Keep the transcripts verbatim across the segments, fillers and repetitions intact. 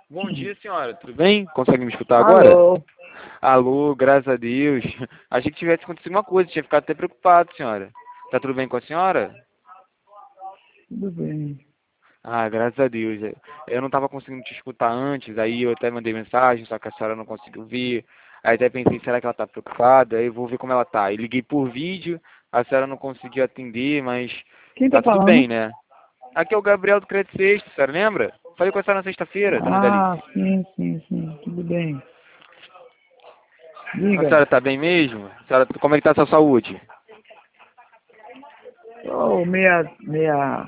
Bom dia, senhora. Tudo bem? Consegue me escutar agora? Alô? Alô, graças a Deus. Achei que tivesse acontecido uma coisa, tinha ficado até preocupado, senhora. Tá tudo bem com a senhora? Tudo bem. Ah, graças a Deus. Eu não estava conseguindo te escutar antes, aí eu até mandei mensagem, só que a senhora não conseguiu ver. Aí até pensei, será que ela tá preocupada? Aí eu vou ver como ela tá. Aí liguei por vídeo, a senhora não conseguiu atender, mas Quem tá tá tudo falando? bem, né? Aqui é o Gabriel do Crédito Sexto, a senhora lembra? Falei com a senhora na sexta-feira, dona Dalice. Ah, sim, sim, sim. Tudo bem. A Diga. senhora tá bem mesmo? A senhora, como é que tá a sua saúde? Tô meia, meia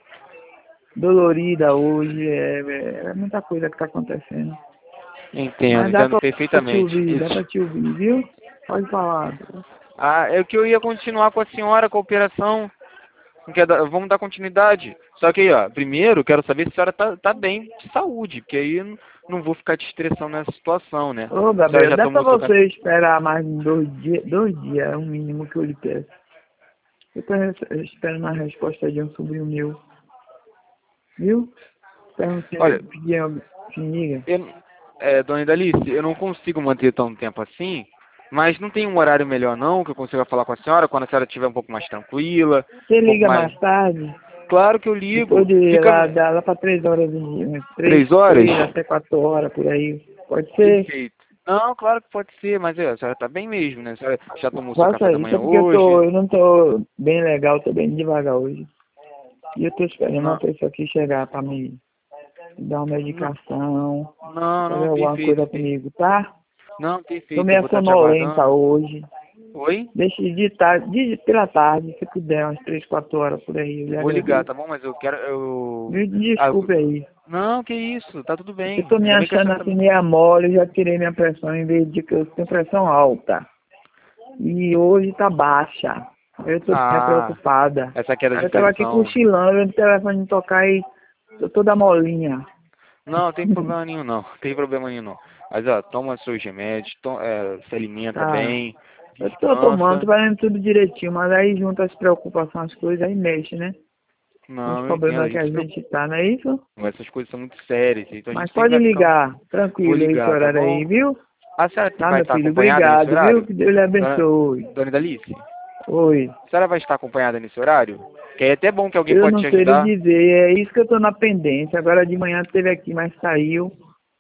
dolorida hoje. É, é, é muita coisa que tá acontecendo. Entendo, Mas dá entendo pra, pra te perfeitamente. ouvir, dá pra Isso. te ouvir, viu? Pode falar. Ah, é que eu ia continuar com a senhora, com a operação. Não quer dar- vamos dar continuidade. Só que aí, ó, primeiro, eu quero saber se a senhora tá, tá bem de saúde, porque aí eu não, não vou ficar te estressando nessa situação, né? Ô, A senhora Gabriel, já dá pra tomou seu café? você esperar mais dois dias, dois dias, é o mínimo que eu lhe peço. Eu tô res- esperando a resposta de um sobrinho meu, viu? Perguntei, Olha, pedi a amiga. eu, é, dona Idalice, eu não consigo manter tanto tempo assim, mas não tem um horário melhor não, que eu consiga falar com a senhora, quando a senhora estiver um pouco mais tranquila, Você um pouco liga mais... mais tarde, Claro que eu depois ligo. de Fica lá, dá lá para três horas do dia, umas três, três horas? três até quatro horas por aí. Pode ser? Perfeito. Não, claro que pode ser, mas é, a senhora tá bem mesmo, né? A senhora já tomou seu café Faça da isso, é manhã porque eu tô, hoje? eu não tô bem legal, tô bem devagar hoje. E eu tô esperando uma Não, pessoa aqui chegar para me dar uma não, medicação, não, fazer não, alguma perfeito. coisa per- comigo, tá? Não, Tô perfeito, eu meio vou estar te sonolenta aguardando. hoje. Oi? Deixe de tarde, de, pela tarde, se puder, umas três, quatro horas por aí, eu lhe Eu vou ligar, agradeço. tá bom? Mas eu quero, eu... Me Ah, desculpe aí. não, que isso, tá tudo Eu bem. tô me Ainda bem que a achando senhora tá assim bem. meia mole, já tirei minha pressão em vez de que eu tenho pressão alta. E hoje tá baixa. Eu tô meio Ah, preocupada. essa queda Aí de eu tava aqui pressão. cochilando, vendo o telefone tocar e tô toda molinha. Não, não tem problema nenhum não, não tem problema nenhum não. Mas ó, toma seus remédios, to- é, se alimenta Tá. bem, Eu tô tomando, tô descansa. fazendo tudo direitinho, mas aí junto as preocupações, as coisas, aí mexe, né? Com os Não, eu entendo, a problemas que gente a se preocupa. gente tá, não é isso? Essas coisas são muito sérias, então a Mas gente sempre pode vai ficar. ligar, Vou tranquilo, esse ligar, tá horário aí, bom? viu? A senhora Tá, vai meu estar filho? acompanhada nesse Obrigado, viu? horário? Que Deus lhe Dona, abençoe. Dona Idalice, Oi. a senhora vai estar acompanhada nesse horário? Que aí é até bom que alguém Eu pode não te sei lhe ajudar. dizer, é isso que eu tô na pendência. Agora de manhã teve aqui, mas saiu.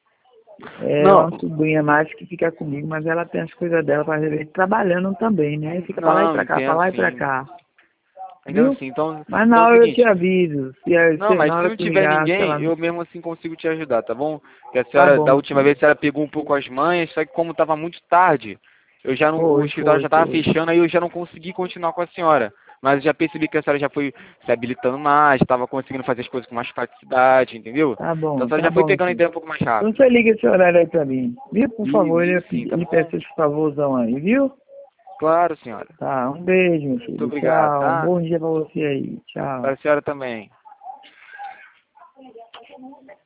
É Não, uma sobrinha mais que fica comigo, mas ela tem as coisas dela para resolver, trabalhando também, né? Aí fica pra lá e não, pra cá, pra entendo lá e pra sim. cá, Entendo viu? sim. Então, Mas então é na o hora eu te seguinte. aviso, se, é- Não, se- mas na se hora não que tiver ligar, se ninguém, ela... eu mesmo assim consigo te ajudar, tá bom? Porque a Tá senhora, bom, da meu última vez, filho. a senhora pegou um pouco as manhas, só que como estava muito tarde, eu já não, o Foi, escritório foi, já estava foi. fechando, aí eu já não consegui continuar com a senhora. Mas eu já percebi que a senhora já foi se habilitando mais, estava conseguindo fazer as coisas com mais praticidade, entendeu? Tá Então a bom, senhora tá já foi bom, meu pegando a filho. ideia um pouco mais Então rápido. você liga esse horário aí pra mim, viu? Por Ligo, favor, ele, ligo sim, tá ele bom? peça esse favorzão aí, viu? Claro, senhora. Tá, um beijo, meu Muito filho. obrigado, Tchau. Um tá? bom dia pra você aí. Tchau. Para a senhora também.